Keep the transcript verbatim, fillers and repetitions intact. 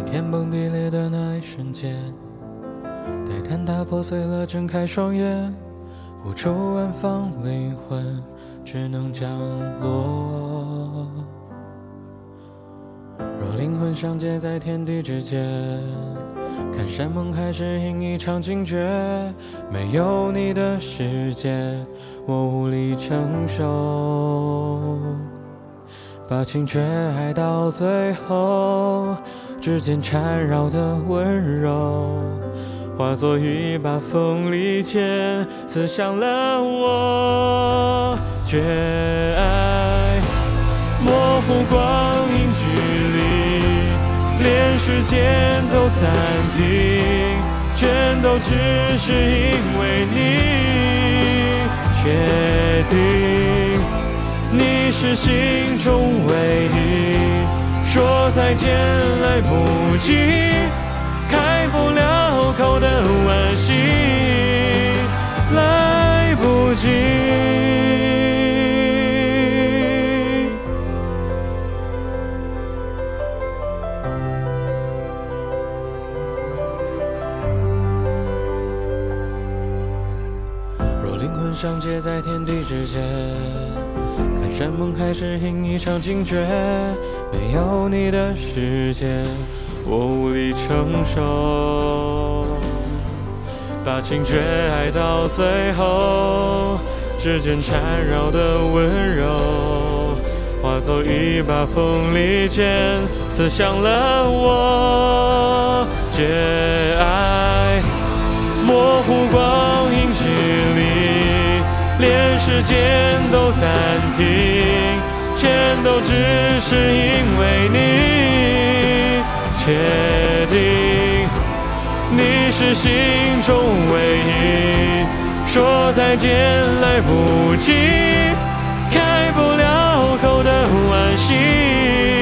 天崩地裂的那一瞬间，待坍塌破碎了，睁开双眼，无处安放灵魂，只能降落。若灵魂相接在天地之间，看山盟海誓应一场惊觉，没有你的世界我无力承受，把情却爱到最后，指尖缠绕的温柔化作一把锋利剑，刺向了我。绝爱模糊光阴距离，连时间都暂停，全都只是因为你。确定你是心中唯一，说再见来不及，开不了口的惋惜，来不及。若灵魂相接在天地之间，看山盟海誓应一场惊觉，没有你的世界我无力承受，把情却爱到最后，指尖缠绕的温柔化作一把锋利剑，刺向了我。绝爱模糊光阴距离，连时间都暂停，全都只是因为你。确定你是心中唯一，说再见来不及，开不了口的惋惜，